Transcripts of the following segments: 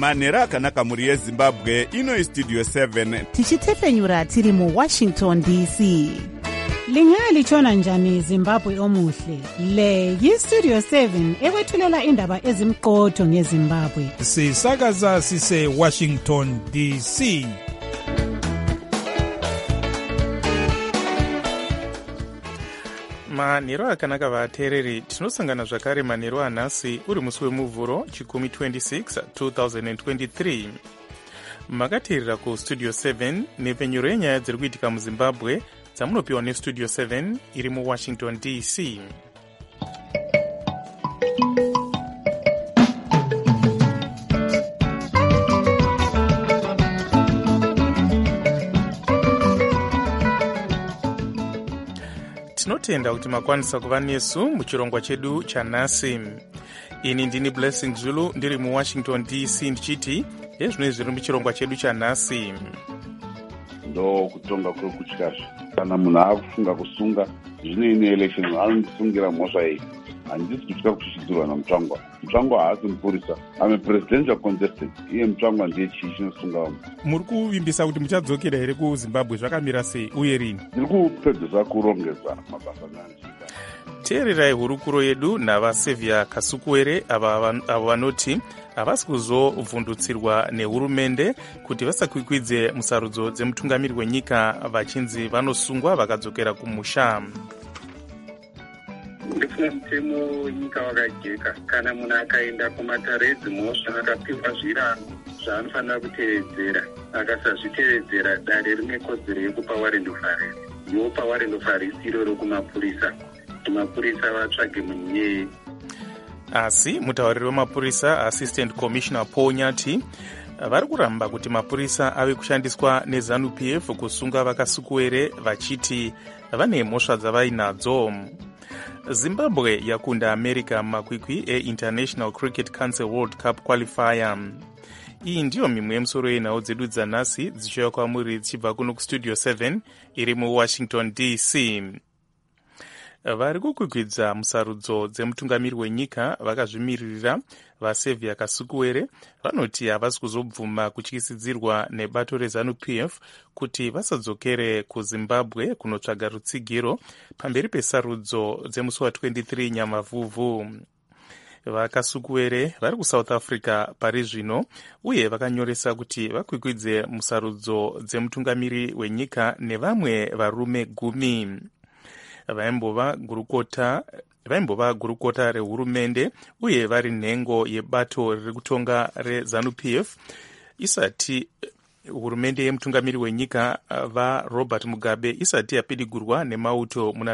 manhero akanaka mhuri yezimbabwe. Ino Studio 7 tichitefenyura tiri muWashington DC. Lingalitshona njani Zimbabwe omuhle? Le yiStudio 7 ekwethulela indaba ezimqotho ngeZimbabwe. Sisakaza sise Washington DC. manhero akanaka vateereri, tinosangana zvakare manhero anhasi uri musi wemuvhuro chikumi 26 2023. makateerera kuStudio 7 nepfenyuro yenyaya dziri kuitika muZimbabwe dzamunopiwa neStudio 7 iri muWashington DC. tinotenda kuti makwanisa kuva nesu muchirongwa chedu chanhasi. Ini ndini Blessing Zulu ndiri muWashington DC ndichiti ezvinoi zviri muchirongwa chedu chanhasi. ndo kutonga kwekutyazve kana munhu akufunga kusunga zvine ine election anosungira mhosva iyi. handisi kutya kuchichidzirwa namutsvangwa. mutsvangwa haasi mupurisa, ame presidential contestant. iye mutsvangwa ndiye chii chinosunga. Muri kuvimbisa kuti muchadzokera here kuZimbabwe, zvakamira sei uye rini? ndiri kupedzesa kurongedza mabasa nanjika. teererai hurukuro yedu navaSevia Kasukuwere avo vanoti havasi kuzovhundutsirwa nehurumende kuti vasakwikwidze musarudzo dzemutungamiri wenyika vachinzi vanosungwa vakadzokera kumusha. ndifuna mutemo wenyika wakajeka. kana munhu akaenda kumatare edzimhosva akapiwa zvirango zvaanofanira kutevedzera, akasazvitevedzera dare rine kodzero yekupa warrant of arrest. yopa warrant of arrest iroro kumapurisa kuti mapurisa vatsvage munhu iyeye. asi mutauriri wemapurisa Assistant Commissioner Paul Nyati vari kuramba kuti mapurisa ave kushandiswa neZANU-PF kusunga vaKasukuwere vachiti vane mhosva dzavainadzo. Zimbabwe yakunda America mumakwikwi eInternational Cricket Council World Cup Qualifier. iyi ndiyo mimwe yemusoro yenhau dzedu dzanhasi dzichiuya kwamuri dzichibva kuno kuStudio 7 iri muWashington DC. vari kukwikwidza musarudzo dzemutungamiri wenyika vakazvimiririra vaSevia Kasukuwere vanoti havasi kuzobvuma kutyisidzirwa nebato reZANU-PF kuti vasadzokere kuZimbabwe kunotsvaga rutsigiro pamberi pesarudzo dzemusi wa23 Nyamavhuvhu. vaKasukuwere vari kuSouth Africa pari zvino uye vakanyoresa kuti vakwikwidze musarudzo dzemutungamiri wenyika nevamwe varume 10. vaimbova gurukota rehurumende uye vari nhengo yebato riri kutonga reZANU-PF isati hurumende yemutungamiri wenyika vaRobert Mugabe isati yapidigurwa nemauto muna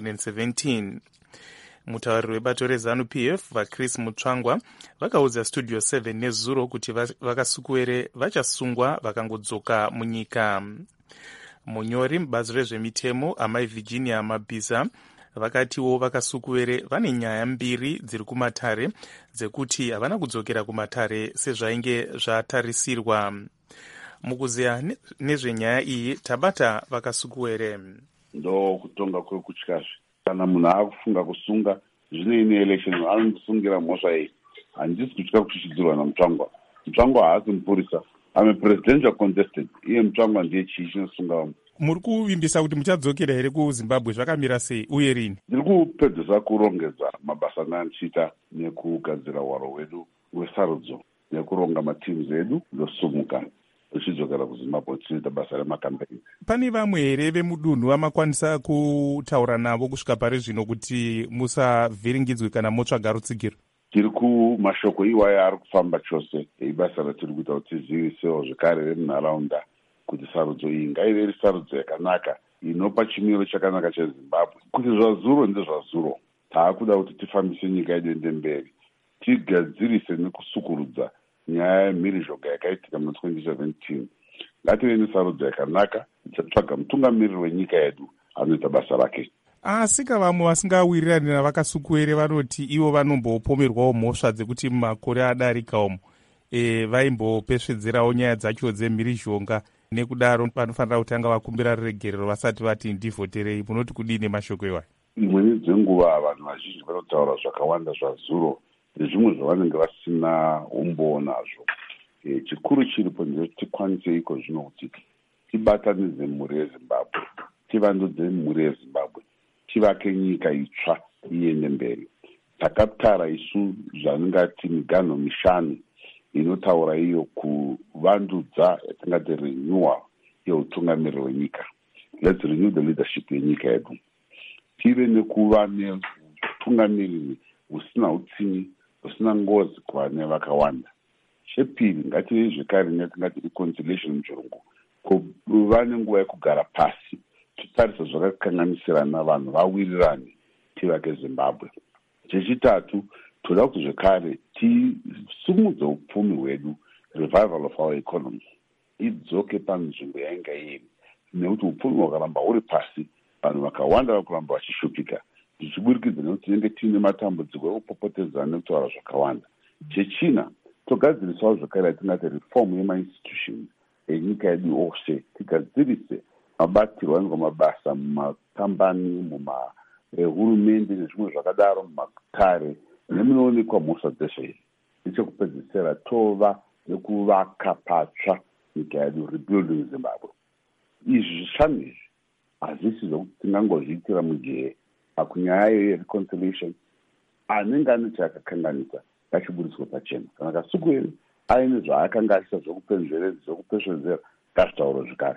2017. mutauriri webato reZANU-PF vaChris Mutsvangwa vakaudza Studio 7 nezuro kuti vaKasukuwere vachasungwa vakangodzoka munyika. munyori mubazi rezvemitemo amai Virginia Mabhiza vakatiwo vaKasukuwere vane nyaya mbiri dziri kumatare dzekuti havana kudzokera kumatare sezvainge zvatarisirwa. mukuzeya nezvenyaya iyi tabata vaKasukuwere. ndo kutonga kwekutyazve kana munhu akufunga kusunga zvine ine election anosungira mhosva iyi. handisi kutya kuchichidzirwa namutsvangwa. mutsvangwa haasi mupurisa, ame presidential contestant. iye mutsvangwa ndiye chii chinosunga. muri kuvimbisa kuti muchadzokera here kuZimbabwe, zvakamira sei uye rini? ndiri kupedzesa kurongedza mabasa nandichiita nekugadzira hwaro hwedu hwesarudzo nekuronga matimu edu ndosumuka tichidzokera kuZimbabwe tichiita basa remakampeini. pane vamwe here vemudunhu vamakwanisa kutaura navo kusvika pari zvino kuti musavhiringidzwe kana motsvaga rutsigiro? tiri kumashoko iwayo ari kufamba chose ibasa ratiri kuita kuti tizivisewo zvekare vemunharaunda kuti sarudzo iyi ngaive iri sarudzo yakanaka inopa chimiro chakanaka cheZimbabwe. kuti zvazuro ndezvazuro. taakuda kuti tifambise nyika yedu mberi, tigadzirise nekusukurudza nyaya yemhirizhonga yakaitika muna 2017. ngative nesarudzo yakanaka tichatsvaga mutungamiriri wenyika yedu anoita basa rake. asi vamwe vasingawirirani navaKasukuwere vanoti ivo vanombopomerwawo mhosva dzekuti mumakore adarika umo vaimbopesvedzerawo nyaya dzacho dzemhirizhonga, nekudaro vanofanira kutanga vakumbira ruregerero vasati vati ndivhoterei. munoti kudini mashoko iwayo? imweni dzenguva vanhu vazhinji vanotaura zvakawanda zvazuro nezvimwe zvavanenge vasina umbo nazvo. chikuru chiripo ndechekuti tikwanise iko zvino kuti tibatanidze mhuri yezimbabwe, tivandudze mhuri yezimbabwe, tivake nyika itsva iende mberi. Takatara isu zvatingati miganho mishanu inotaura iyo kuvandudza yatingati renewal yeutungamiriri hwenyika. Let's renew the leadership yenyika yedu. Tive nekuva neutungamiriri husina utsinyi, husina ngozi kuvane vakawanda. Chepiri, ngative zvekare netingati reconciliation muchirungu, kuva nenguva yekugara pasi, titarisa zvakakanganisirana vanhu vawirirane, tivake Zimbabwe. Chechitatu, toda kuti zvekare tisumudze upfumi hwedu, revival of our economy, idzoke panzvimbo yainga iri, nekuti upfumi hwakaramba huri pasi, vanhu vakawanda vakuramba vachishupika, zvichiburikidza nekuti tinenge tiine matambudziko ekupopotedzana nekutaura zvakawanda. Chechina, togadzirisawo zvakare yatingati reform yemainstitutions enyika yedu ose, tigadzirise mabatirwo anoitwa mabasa mumakambani, hurumende nezvimwe zvakadaro, mumakare nemunoonekwa mhosva dzeshe. Nechekupedzisira tova nekuvaka patsva nyika yedu, rebuilding Zimbabwe. Izvi zvishanu izvi hazvisi zvokuti tingangozviitira mujehe. Pakunyaya yereconciliation, anenge ane chaakakanganisa ngachiburiswe pachena. Kana Kasukuyere aine zvaakangasisa zvokupesvedzera, ngazvitaure zvekare.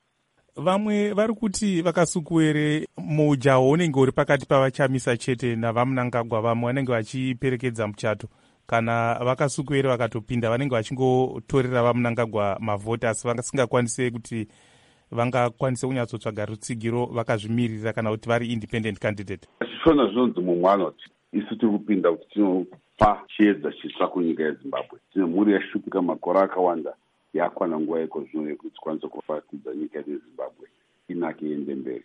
Vamwe vari kuti vakasukuwere mujaho unenge uri pakati pavachamisa chete navamunangagwa, vamwe vanenge vachiperekedza muchato. Kana vakasukuwere vakatopinda vanenge vachingotorera vamunangagwa mavhoti, asi vasingakwanise kuti vangakwanise kunyatsotsvaga rutsigiro vakazvimirira kana kuti vari independent candidate. Zvishona zvinonzi mumwe anoti isu tiri kupinda kuti tinopa chiedza chitsva kunyika yeZimbabwe. Tine mhuri yashupika makore akawanda, yakwana nguva yeko zvino yekuti tikwanise kufatidza nyika yeZimbabwe inake iende mberi.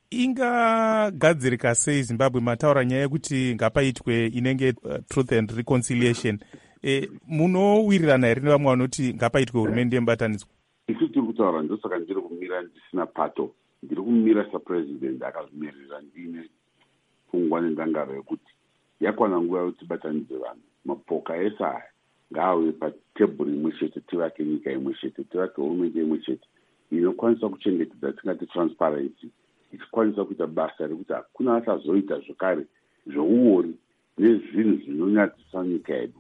Ingagadzirika sei Zimbabwe? Mataura nyaya yekuti ngapaitwe inenge truth and reconciliation. Munowirirana here nevamwe vanoti ngapaitwe hurumende yemubatanidzwa? Isu tiri kutaura, ndosaka ndiri kumira ndisina pato. Ndiri kumira sapresident akazvimirira ndine pfungwa nendangaro yekuti yakwana nguva yekuti tibatanidze vanhu. Mapoka ese aya ngaauye patebhuri imwe chete, tivake nyika imwe chete, tivake hurumende imwe chete inokwanisa kuchengetedza tingati transparency, ichikwanisa kuita basa rekuti hakuna achazoita zvekare zvouori nezvinhu zvinonyadzisa nyika yedu.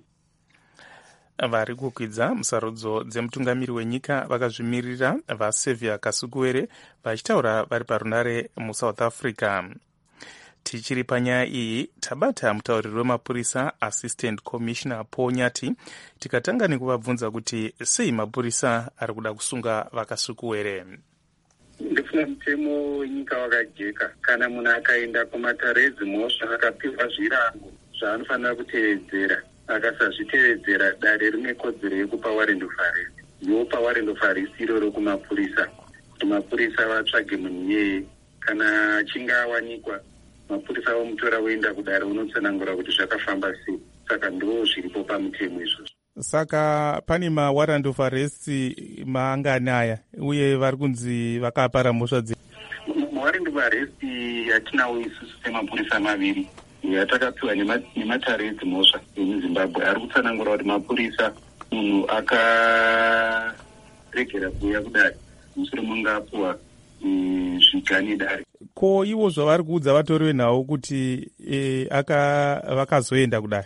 Vari kukwidza musarudzo dzemutungamiri wenyika vakazvimirira vaSaviour Kasukuwere vachitaura vari parunare muSouth Africa. Tichiri panyaya iyi, tabata mutauriri wemapurisa Assistant Commissioner Paul Nyati tikatanga nekuvabvunza kuti sei mapurisa ari kuda kusunga vakasukuwere. Ndifuna mutemo wenyika wakajeka. Kana munhu akaenda kumatare edzimhosva akapiwa zvirango zvaanofanira kutevedzera, akasazvitevedzera, dare rine kodzero yekupa warrant of arrest. Yopa warrant of arrest iroro kumapurisa kuti mapurisa vatsvage munhu iyeye. Kana achinge awanikwa, mapurisa vomutora voenda kudare unotsanangura kuti zvakafamba sei. Saka ndo zviripo pamutemo izvozvo. Saka pane mawarrant of arrest maangani aya, uye vari kunzi vakapara mhosva dze mawarrant of arrest yatinawo isusu semapurisa maviri yatakapiwa nematare edzimhosva emuZimbabwe ari kutsanangura kuti mapurisa munhu akaregera kuuya kudare mushure munge apiwa zvigani dare. Ko ivo zvavari kuudza vatori venhau kuti vakazoenda kudare?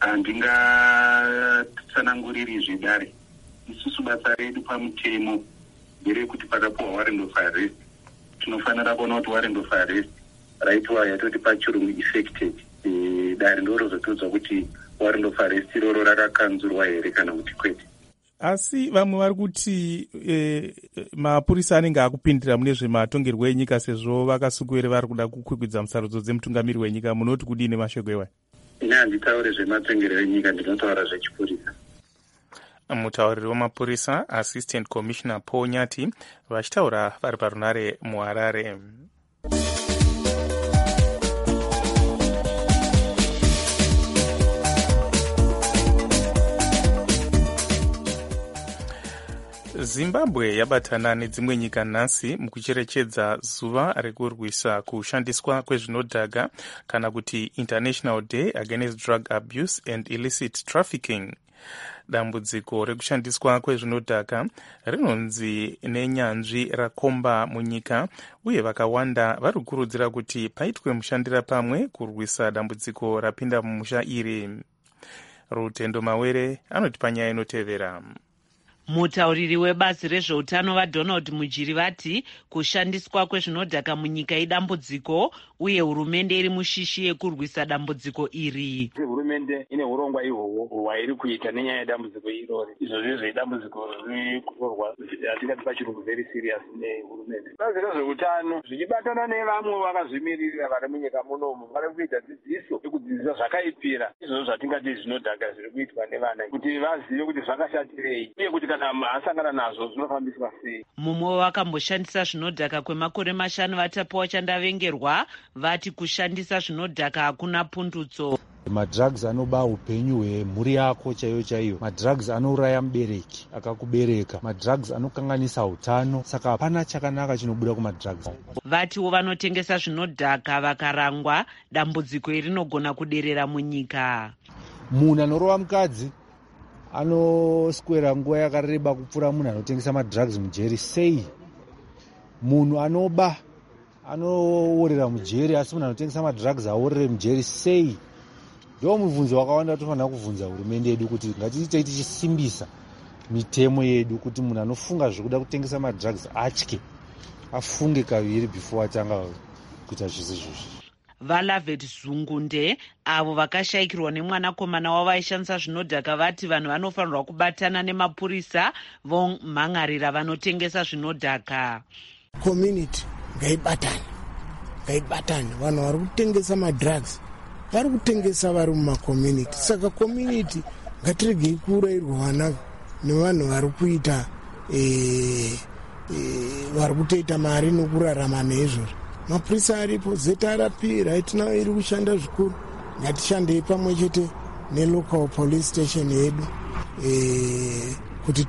Handingatsananguriri zvedare. Isusu basa redu pamutemo nderekuti pakapiwa warrant of arrest tinofanira kuona kuti warrant of arrest raitwa yatoti pachirungu effected. Dare ndorozotodzwa kuti warrant of arrest iroro rakakanzurwa here kana kuti kwete. Asi vamwe vari kuti mapurisa anenge akupindira mune zvematongerwo enyika, sezvo vakasukuwere vari kuda kukwikwidza musarudzo dzemutungamiri wenyika. Munoti kudini mashoko ewayo? Ine handitaure zvematongerwo enyika, ndinotaura zvechipurisa. Mutauriri wemapurisa Assistant Commissioner Paul Nyati vachitaura vari parunare muHarare. Zimbabwe yabatana nedzimwe nyika nhasi mukucherechedza zuva rekurwisa kushandiswa kwezvinodhaka kana kuti International Day Against Drug Abuse and Illicit Trafficking. Dambudziko rekushandiswa kwezvinodhaka rinonzi nenyanzvi rakomba munyika, uye vakawanda vari kukurudzira kuti paitwe mushandira pamwe kurwisa dambudziko rapinda mumusha iri. Rutendo Mawere anoti panyaya inotevera. Mutauriri webazi rezveutano vaDonald Mujiri vati kushandiswa kwezvinodhaka munyika idambudziko uye hurumende iri mushishi yekurwisa dambudziko iri. Hurumende ine urongwa ihwohwo hwairi kuita nenyaya yedambudziko irori. Izvo zvedambudziko riri kutorwa atingati pachirungu very serious nehurumende. Bazi rezveutano zvichibatana nevamwe vakazvimirira vari munyika munomu vari kuita dzidziso yekudzidzisa zvakaipira izvozvo zvatingati zvinodhaka zviri kuitwa nevana kuti vazive kuti zvakashatirei uye kuti kana asangana nazvo zvinofambiswa sei. Mumwe vakamboshandisa zvinodhaka kwemakore 5 vatapiwa chandavengerwa vati kushandisa zvinodhaka hakuna pundutso. Madrugs anoba upenyu hwemhuri yako chaiyo chaiyo. Madrugs anouraya mubereki akakubereka. Madrugs anokanganisa utano. Saka hapana chakanaka chinobuda kumadrugs. Vatiwo vanotengesa zvinodhaka vakarangwa dambudziko iri rinogona kuderera munyika. Munhu anorova mukadzi anoswera nguva yakareba kupfuura munhu anotengesa madrugs mujeri sei? Munhu anoba anoorera mujeri asi munhu anotengesa madrugs aorere mujeri sei? Ndo mubvunzo wakawanda tofanira kubvunza hurumende yedu kuti ngatiite tichisimbisa mitemo yedu kuti munhu anofunga zvekuda kutengesa madrugs atye, afunge kaviri before atanga kuita zvese izvozvi. Valavet Zungunde avo vakashayikirwa nemwanakomana wavo aishandisa zvinodhaka vati vanhu vanofanirwa kubatana nemapurisa vomhangarira vanotengesa zvinodhaka. Community ngaibatane, vanhu vari kutengesa madrugs vari kutengesa vari mumakommunity. Saka community ngatiregei kuurayirwa vana nevanhu vari kuita vari kutoita mari nokurarama neizvozvo. Mapurisa aripo, ZRP right now iri kushanda zvikuru. Ngatishandei pamwe chete nelocal police station yedu kuti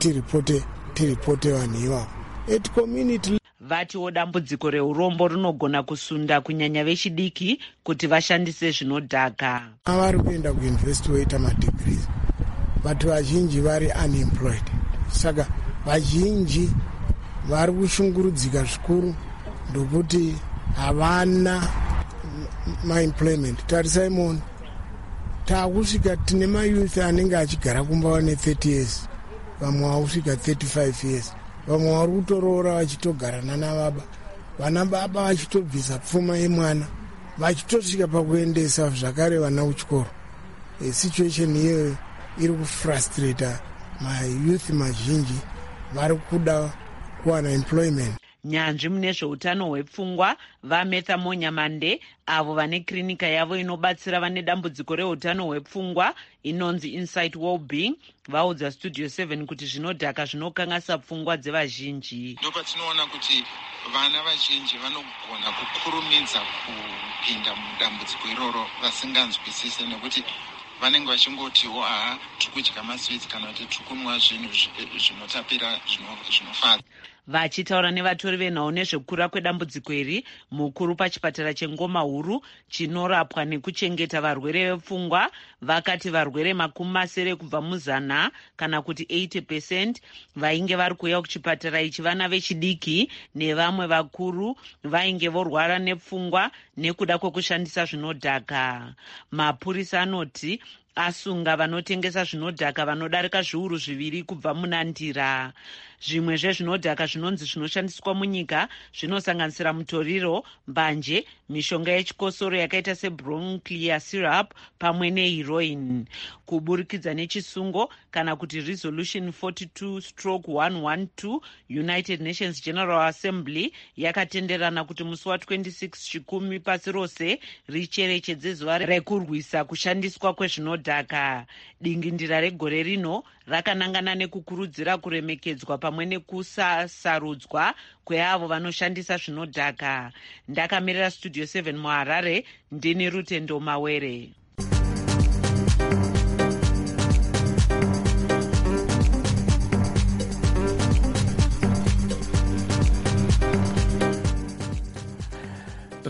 tiripote vanhu ivavo. Community vatiwo dambudziko reurombo rinogona kusunda kunyanya vechidiki kuti vashandise zvinodhaka. Vari kuenda kuyunivhesiti voita madegrees, vatu vazhinji vari unemployed. Saka vazhinji vari kushungurudzika zvikuru ndokuti havana maemployment. Tarisai mono taakusvika tine mayouth anenge achigara kumba vane 30 years, vamwe vakusvika 35 years, vamwe vari kutoroora vachitogarana navaba, vana baba vachitobvisa pfuma yemwana vachitosvika pakuendesa zvakare vana kuchikoro. Situation iyoyo iri kufrustrata mayouth mazhinji vari kuda kuwana employment. Nyanzvi mune zveutano hwepfungwa vaMetha Monyamande avo vane klinika yavo inobatsira vane dambudziko reutano hwepfungwa inonzi Insight Wellbeing vaudza Studio 7 kuti zvinodhaka zvinokangasa pfungwa dzevazhinji. Ndopatinoona kuti vana vazhinji vanogona kukurumidza kupinda mudambudziko iroro vasinganzwisise nekuti vanenge vachingotiwo tikudya maswiti kana kuti tikunwa zvinhu zvinotapira zvinofadza. Vachitaura nevatori venhau nezvekukura kwedambudziko iri, mukuru pachipatara cheNgoma Huru chinorapwa nekuchengeta varwere vepfungwa vakati varwere 70 kubva mu100 kana kuti 80% vainge vari kuuya kuchipatara ichi vana vechidiki nevamwe vakuru vainge vorwara nepfungwa nekuda kwekushandisa zvinodhaka. Mapurisa anoti asunga vanotengesa zvinodhaka vanodarika zviuru 2 kubva muna Ndira. Zvimwe zvezvinodhaka zvinonzi zvinoshandiswa munyika zvinosanganisira mutoriro, mbanje, mishonga yechikosoro yakaita sebronchiclear syrup pamwe neheroin. Kuburikidza nechisungo kana kuti resolution 42/112 United Nations General Assembly yakatenderana kuti musi wa26 Chikumi pasi rose richerechedze zuva rekurwisa kushandiswa kwezvinodhaka. Dingindira regore rino rakanangana nekukurudzira kuremekedzwa pamwe nekusasarudzwa kweavo vanoshandisa zvinodhaka. Ndakamirira Studio 7 muHarare, ndini Rutendo Mawere.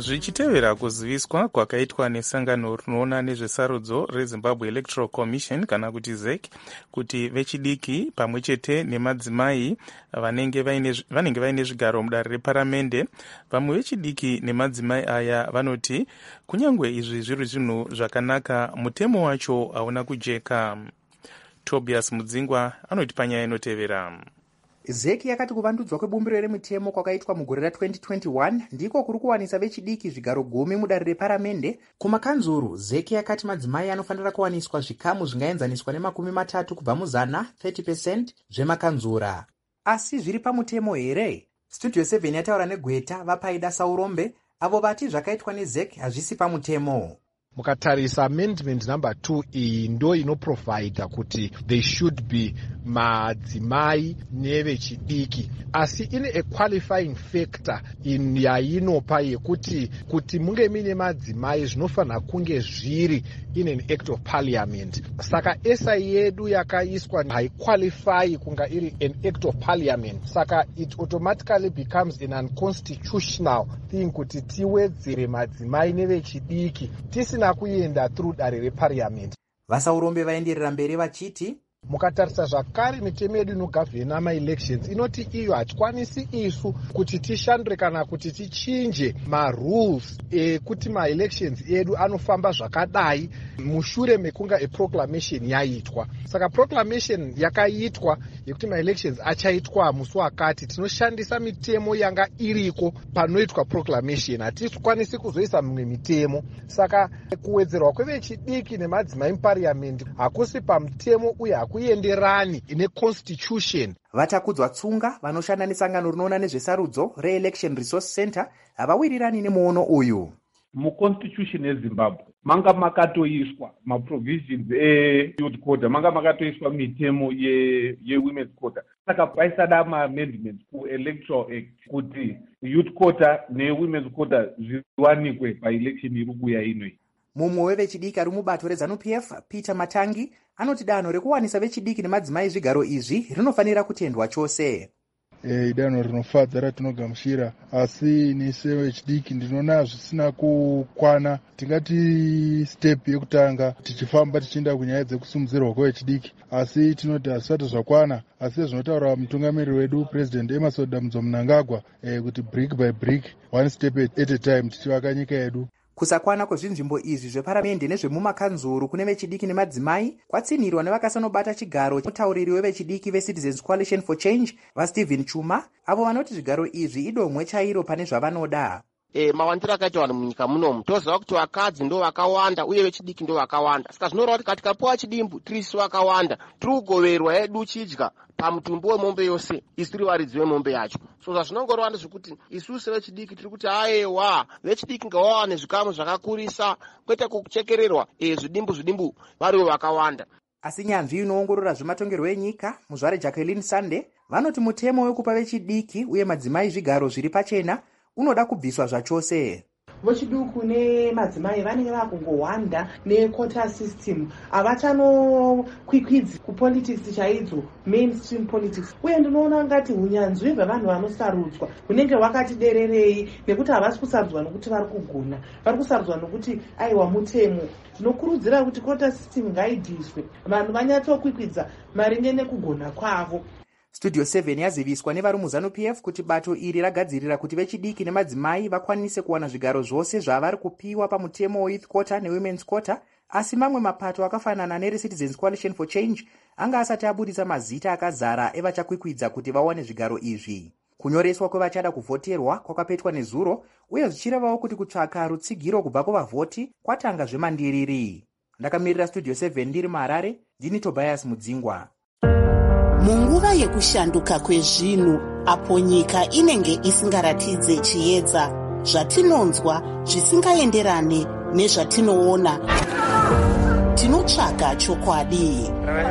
Zvichitevera kuziviswa kwakaitwa nesangano rinoona nezvesarudzo reZimbabwe Electoral Commission kana kuti ZEC kuti vechidiki pamwe chete nemadzimai vanenge vaine zvigaro mudare reparamende, vamwe vechidiki nemadzimai aya vanoti kunyange izvi zviri zvinhu zvakanaka, mutemo wacho hauna kujeka. Tobias Mudzingwa anoti panyaya inotevera. ZEC yakati kuvandudzwa kwebumbiro remutemo kwakaitwa mugore ra2021 ndiko kuri kuwanisa vechidiki zvigaro 10 mudare reparamende. Kumakanzuru, ZEC yakati madzimai anofanira kuwaniswa zvikamu zvingaenzaniswa ne30 kubva muzana 30% zvemakanzura. Asi zviri pamutemo here? Studio 7 yataura neGweta Vapaida Saurombe avo vati zvakaitwa neZEC hazvisi pamutemo. Mukatarisa amendment number 2 iyi ndo inoprovide kuti they should be madzimai nevechidiki, asi ine a qualifying factor in yainopa yekuti kuti munge mine madzimai zvinofanira kunge zviri in an act of parliament. Saka SI yedu yakaiswa haiqualify kunga iri an act of parliament, saka it automatically becomes an unconstitutional thing kuti tiwedzere madzimai nevechidiki tisina kuenda through dare reparliament. Vasaurombe vaenderera mberi vachiti mukatarisa zvakare mitemo yedu inogavhena maelections inoti iyo hatikwanisi isu kuti tishandure kana kuti tichinje marules ekuti maelections edu anofamba zvakadai mushure mekunga proclamation yaitwa. Saka proclamation yakaitwa yekuti maelections achaitwa musi wakati, tinoshandisa mitemo yanga iriko panoitwa proclamation, hatikwanisi kuzoisa mimwe mitemo. Saka kuwedzerwa kwevechidiki nemadzimai muparliament hakusi pamutemo uye hakuenderani neconstitution. Vatakudzwa Tsunga vanoshanda nesangano rinoona nezvesarudzo reElection Resource Center havawirirani nemuono uyu. Muconstitution yeZimbabwe manga makatoiswa maprovisions youth quota, manga makatoiswa mitemo yewomen's quota. Saka paisada maamendments kuElectoral Act kuti youth quota newomen's quota zviwanikwe paelection iri kuuya inoi. Mumwe wevechidiki ari mubato reZANU-PF, Peter Matangi, anoti danho rekuwanisa vechidiki nemadzimai zvigaro izvi rinofanira kutendwa chose. Idanho rinofadza ratinogamuchira, asi nese vechidiki ndinoona zvisina kukwana. Tingati step yekutanga tichifamba tichienda kunyaya dzekusimudzirwa kwevechidiki, asi tinoti hazvisati zvakwana. Asi zvinotaura mutungamiriri wedu President Emmerson Dambudzo Mnangagwa kuti brick by brick, one step at a time, tichivaka nyika yedu. Kusakwana kwezvinzvimbo izvi zveparamende nezvemumakanzuru kune vechidiki nemadzimai kwatsinirwa nevakasanobata chigaro mutauriri wevechidiki veCitizens Coalition for Change vaStephen Chuma, avo vanoti zvigaro izvi idomwe chairo pane zvavanoda. Mawandiro akaitwa vanhu munyika munomu toziva kuti vakadzi ndo vakawanda uye vechidiki ndo vakawanda. Saka zvinoreva kuti katikapuwa chidimbu tirisu vakawanda tiri kugoverwa yedu chidya pamutumbi wemombe yose, isu tiri varidzi vemombe yacho. So zvazvinongoreva ndezvekuti isusu vechidiki tiri kuti aiwa vechidiki ngavawane zvikamu zvakakurisa kwete kuchekererwa zvidimbu variwo vakawanda. Asi nyanzvi inoongorora zvematongerwo enyika muzvare Jacqueline Sande vanoti mutemo wekupa vechidiki uye madzimai zvigaro zviri pachena unoda kubviswa zvachose. Vechiduku nemadzimai vanenge vakungowanda nequota system, havachanokwikwidzi kupolitics chaidzo, mainstream politics. Uye ndinoona ngati hunyanzvi hwevanhu vanosarudzwa hunenge hwakati dererei, nekuti havasi kusarudzwa nokuti vari kugona, vari kusarudzwa nokuti aiwa mutemo. Tinokurudzira kuti quota system ngaibviswe, vanhu vanyatsokwikwidza maringe nekugona kwavo. Studio 7 yaziviswa nevari muZANU-PF kuti bato iri ragadzirira kuti vechidiki nemadzimai vakwanise kuwana zvigaro zvose zvavari kupiwa pamutemo weYouth Quota neWomen's Quota, asi mamwe mapato akafanana nereCitizens Coalition for Change anga asati abudisa mazita akazara evachakwikwidza kuti vawane zvigaro izvi. Kunyoreswa kwevachada kuvhoterwa kwakapetwa nezuro, uye zvichirevawo kuti kutsvaka rutsigiro kubva kuvavhoti kwatanga zvemandiriri. Ndakamirira Studio 7 ndiri muHarare, ndini Tobias Mudzingwa. Munguva yekushanduka kwezvinhu, apo nyika inenge isingaratidze chiedza, zvatinonzwa zvisingaenderane nezvatinoona, tinotsvaga chokwadi.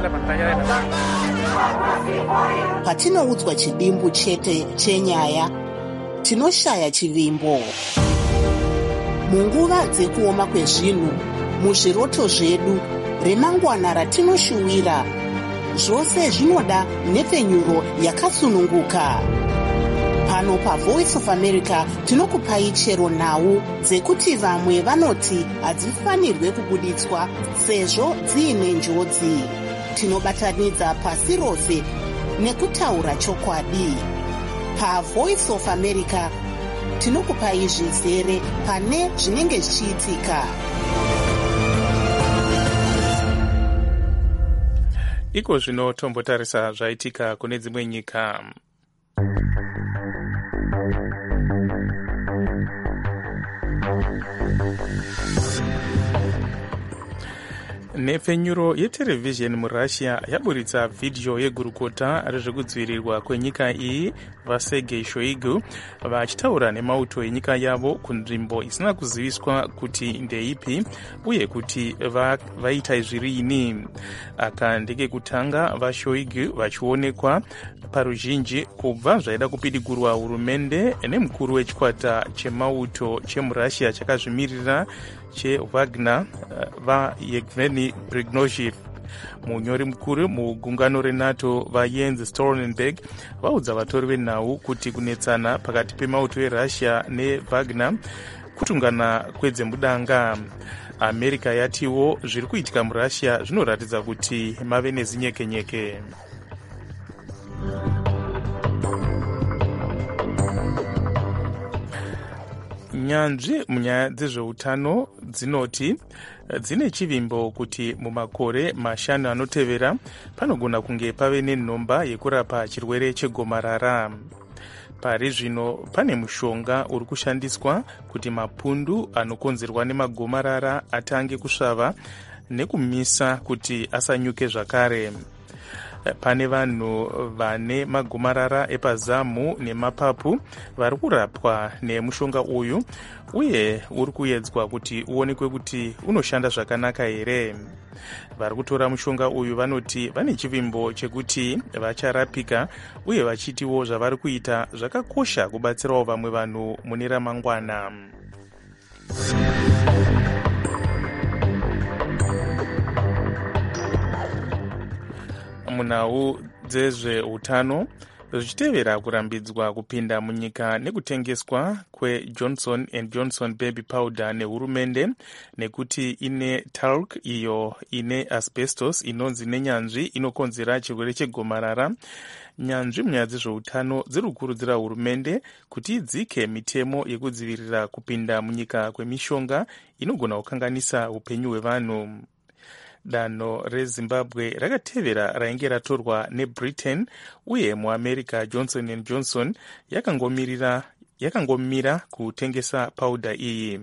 Patinoudzwa chidimbu chete chenyaya, tinoshaya chivimbo. Munguva dzekuoma kwezvinhu, muzviroto zvedu, remangwana ratinoshuwira, zvose zvinoda nhepfenyuro yakasununguka. pano pavoice of america tinokupai chero nhau dzekuti vamwe vanoti hadzifanirwe kubuditswa sezvo dziine njodzi. Tinobatanidza pasi rose nekutaura chokwadi. PaVoice of America tinokupai zvizere pane zvinenge zvichiitika. Iko zvino tombotarisa zvaitika kune dzimwe nyika. Nhepfenyuro yeterevhizheni muRussia yaburitsa vhidhiyo yegurukota rezvekudzivirirwa kwenyika iyi vaSergei Shoigu vachitaura nemauto enyika yavo kunzvimbo isina kuziviswa kuti ndeipi uye kuti vaita izvirini. Aka ndekekutanga vaShoigu vachionekwa paruzhinji kubva zvaida kupidigurwa hurumende nemukuru wechikwata chemauto chemuRussia chakazvimirira cheWagner vaYevgeny Prigozhin. Munyori mukuru mugungano reNATO vaJens Stoltenberg vaudza vatori venhau kuti kunetsana pakati pemauto eRussia neWagner kutungana kwedzemudanga. America yatiwo zviri kuitika muRussia zvinoratidza kuti mave nezinyekenyeke. Nyanzvi munyaya dzezveutano dzinoti dzine chivimbo kuti mumakore mashanu anotevera panogona kunge pave nenhomba yekurapa chirwere chegomarara. Pari zvino pane mushonga uri kushandiswa kuti mapundu anokonzerwa nemagomarara atange kusvava nekumisa kuti asanyuke zvakare. Pane vanhu vane magomarara epazamu nemapapu vari kurapwa nemushonga uyu uye uri kuedzwa kuti uonekwe kuti unoshanda zvakanaka here. Vari kutora mushonga uyu vanoti vane chivimbo chekuti vacharapika uye vachitiwo zvavari kuita zvakakosha kubatsirawo vamwe vanhu mune ramangwana. Munhau dzezveutano zvichitevera kurambidzwa kupinda munyika nekutengeswa kweJohnson & Johnson baby powder nehurumende nekuti ine talc iyo ine asbestos inonzi nenyanzvi inokonzera chirwere chegomarara. Nyanzvi munyaya dzezveutano dziri kukurudzira hurumende kuti idzike mitemo yekudzivirira kupinda munyika kwemishonga inogona kukanganisa upenyu hwevanhu. Danho reZimbabwe rakatevera rainge ratorwa neBritain uye muAmerica Johnson & Johnson yakangomira kutengesa pauda iyi.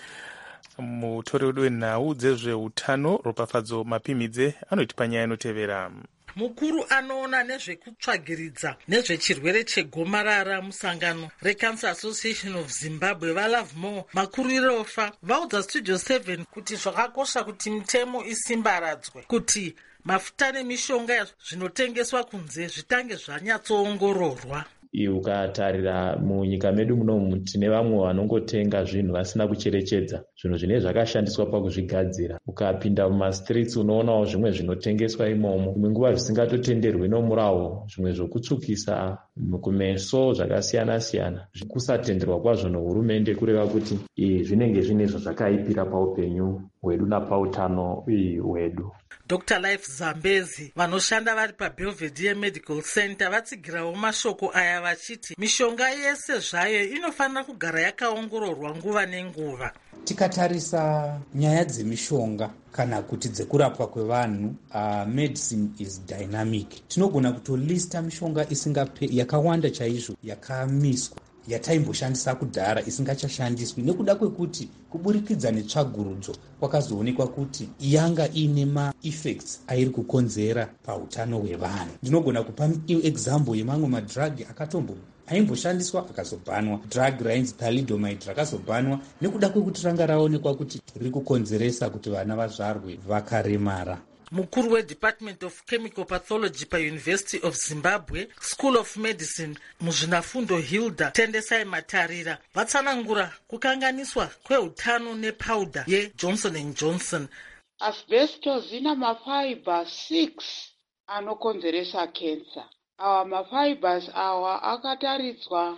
Mutori wedu wenhau dzezveutano Ropafadzo Mapimidze anoti panyaya inotevera. Mukuru anoona nezvekutsvagiridza nezvechirwere chegomarara musangano reCancer Association of Zimbabwe vaLove More Makuru Irofa vaudza Studio 7 kuti zvakakosha kuti mitemo isimbaradzwe kuti mafuta nemishonga zvinotengeswa kunze zvitange zvanyatsoongororwa. Ukatarira munyika medu munomu tine vamwe vanongotenga zvinhu vasina kucherechedza zvinhu zvine zvakashandiswa pakuzvigadzira. Ukapinda mumastreets unoonawo zvimwe zvinotengeswa imomo, imwe nguva zvisingatotenderwi nomurawo, zvimwe zvokutsukisa kumeso zvakasiyana siyana. Kusatenderwa kwazvo nehurumende kureva kuti zvinenge zvine zvakaipira paupenyu hwedu napautano hwedu. Dr. Life Zambezi vanoshanda vari paBelvedere Medical Center vatsigirawo mashoko aya vachiti mishonga yese zvayo inofanira kugara yakaongororwa nguva nenguva. Tikatarisa nyaya dzemishonga kana kuti dzekurapwa kwevanhu, medicine is dynamic. Tinogona kutolista mishonga yakawanda chaizvo yakamiswa yataimboshandisa kudhara isingachashandiswi nekuda kwekuti kuburikidza netsvagurudzo kwakazoonekwa kuti yanga ine ma-effects airi kukonzera pautano hwevanhu. Ndinogona kupa example yemamwe madrug aimboshandiswa akazobhanwa. Drug rainzi thalidomide rakazobhanwa nekuda kwekuti ranga raonekwa kuti riri kukonzeresa kuti vana vazvarwe vakaremara. Mukuru weDepartment of Chemical Pathology paUniversity of Zimbabwe School of Medicine muzvinafundo Hilda Tendesai Matarira vatsanangura kukanganiswa kweutano nepauda yeJohnson & Johnson. Asbestos ina mafibers 6 anokonzeresa cancer. Awa mafibers awa akataridzwa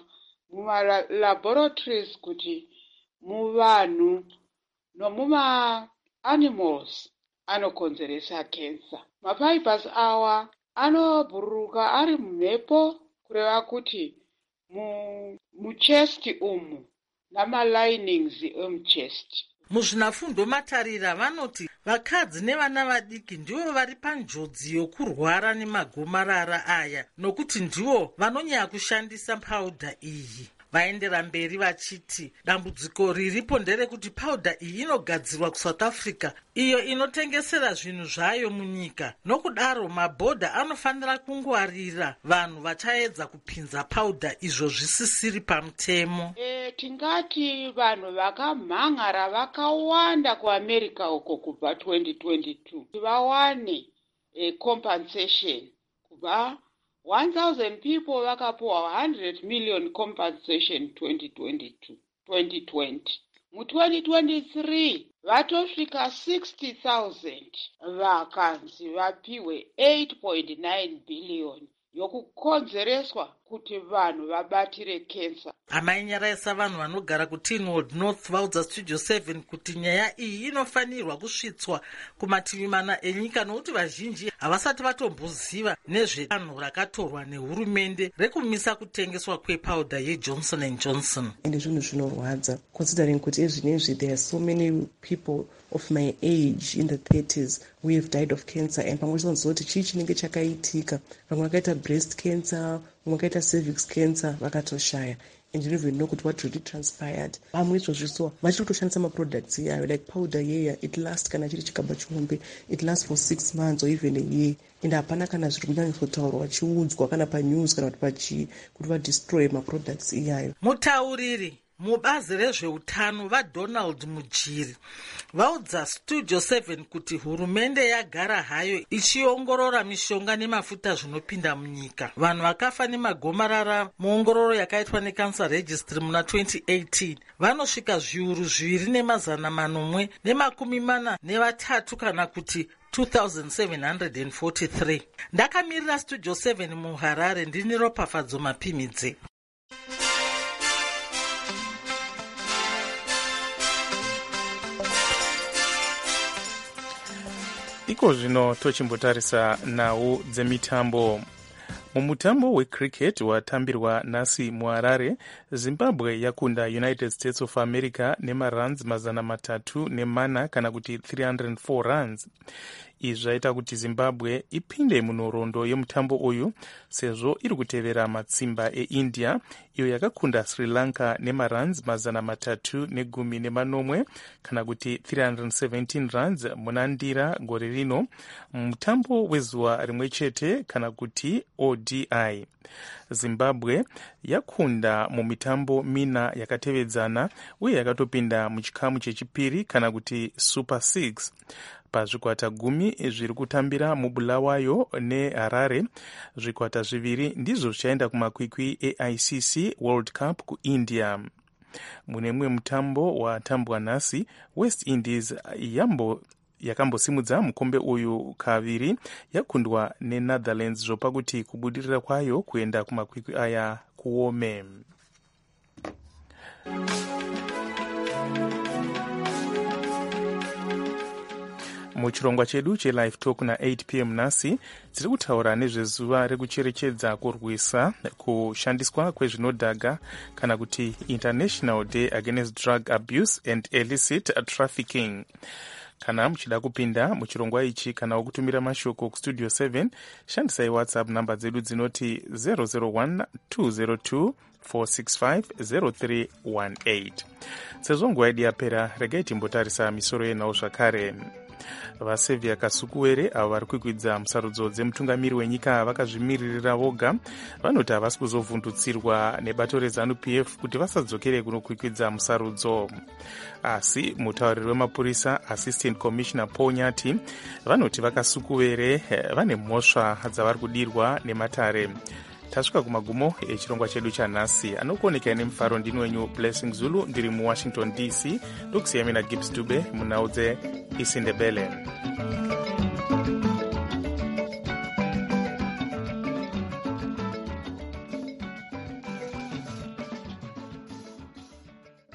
mumalaboratories kuti muvanhu nomuma-animals anokonzeresa kensa. Mafibers awa anobhururuka ari mumhepo kureva kuti muchest umu namalinings emuchest. muzvinafundo matarira vanoti vakadzi nevana vadiki ndivo vari panjodzi yokurwara nemagomarara aya nokuti ndivo vanonyanya kushandisa paudha iyi. vaendera mberi vachiti dambudziko riripo nderekuti paudha iyi inogadzirwa kuSouth Africa iyo inotengesera zvinhu zvayo munyika. Nokudaro mabhodha anofanira kungwarira vanhu vachaedza kupinza paudha izvo zvisisiri pamutemo. Tingati vanhu vakamhangara vakawanda kuAmerica uko kubva 2022 vawane compensation kubva 1,000 people vakapuwa 100 million compensation 2020. Mu2023 vatosvika 60,000 vakanzi vapiwe 8.9 billion yokukonzereswa kuti vanhu vabatire kensa. Amai Nyaraisa vanhu vanogara kuTinwood North vaudza Studio 7 kuti nyaya iyi inofanirwa kusvitswa kumativi mana enyika nokuti vazhinji havasati vatomboziva nezvedanho rakatorwa nehurumende rekumisa kutengeswa kwepaudha yeJohnson & Johnson. Ende zvinhu zvinorwadza considering kuti ezvinezvi there are so many people of my age in the 30s who have died of cancer, and pamwe chinoziva kuti chii chinenge chakaitika. Vamwe vakaita breast cancer, vamwe vakaita cervix cancer vakatoshaya. And you don't even know what really transpired. Vamwe izvozviso vachiri kutoshandisa maproducts iyayo like powder yeya it lasts kana chiri chikaba chihombe it lasts for 6 months or even a year. And hapana kana zviri kunyanyotsotaurwa vachiudzwa kana panews kana kuti vadestroy maproducts iyayo. Mutauriri mubazi rezveutano vaDonald Mujiri vaudza Studio 7 kuti hurumende yagara hayo ichiongorora mishonga nemafuta zvinopinda munyika. Vanhu vakafa nemagomarara muongororo yakaitwa neCancer Registry muna 2018 vanosvika zviuru 2,443 kana kuti 2,743. Ndakamirira Studio 7 muHarare ndini Ropafadzo Mapimidze. Iko zvino tochimbotarisa nhau dzemitambo. Mumutambo wecricket watambirwa nhasi muHarare, Zimbabwe yakunda United States of America nemaruns 304 kana kuti 304 runs. Izvi zvaita kuti Zimbabwe ipinde munhoroondo yemutambo uyu sezvo iri kutevera matsimba eIndia iyo yakakunda Sri Lanka nemaruns 310 kana kuti 317 runs muna Ndira gore rino mutambo wezuva rimwe chete kana kuti ODI. Zimbabwe yakunda mumitambo mina yakatevedzana uye yakatopinda muchikamu chechipiri kana kuti Super 6. Pazvikwata 10 zviri kutambira muBulawayo neHarare, zvikwata 2 ndizvo zvichaenda kumakwikwi eICC World Cup kuIndia. Mune mumwe mutambo watambwa nhasi, West Indies yakambosimudza mukombe uyu kaviri yakundwa neNetherlands zvopa kuti kubudirira kwayo kuenda kumakwikwi aya kuome. Muchirongwa chedu cheLive Talk na 8 p.m. nhasi tiri kutaura nezvezuva rekucherechedza kurwisa kushandiswa kwezvinodhaka kana kuti International Day Against Drug Abuse and Illicit Trafficking. Kana muchida kupinda muchirongwa ichi kana kutumira mashoko kuStudio 7 shandisai WhatsApp namba dzedu dzinoti 001 202 465 0318. Sezvo nguva yedu yapera, regai timbotarisa misoro yenhau zvakare. Vasevia Kasukuwere avo vari kukwidza musarudzo dzemutungamiri wenyika vakazvimiririra voga vanoti havasi kuzovhundutsirwa nebato reZANU-PF kuti vasadzokere kunokwikwidza musarudzo. Asi mutauriri wemapurisa Assistant Commissioner Paul Nyati vanoti vaKasukuwere vane mhosva dzavari kudirwa nematare. Tasvika kumagumo echirongwa chedu chanhasi. Anokuonekera nemufaro ndini wenyu Blessing Zulu, ndiri muWashington DC, ndokusiyamina Gibbs Dube munhau dzeIsindebele.